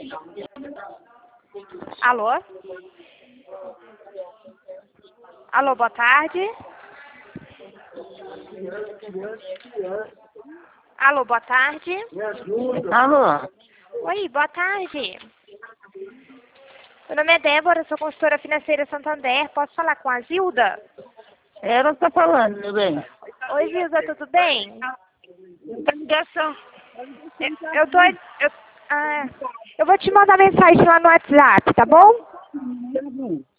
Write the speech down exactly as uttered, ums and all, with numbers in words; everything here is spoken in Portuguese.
Alô? Alô, boa tarde. Alô, boa tarde. Alô? Oi, boa tarde. Meu nome é Débora, sou consultora financeira Santander. Posso falar com a Zilda? Ela está falando, meu bem. Oi, Zilda, tudo bem? Ligação. Eu, eu tô... Eu, ah, eu vou te mandar mensagem lá no WhatsApp, tá bom? Tá bom.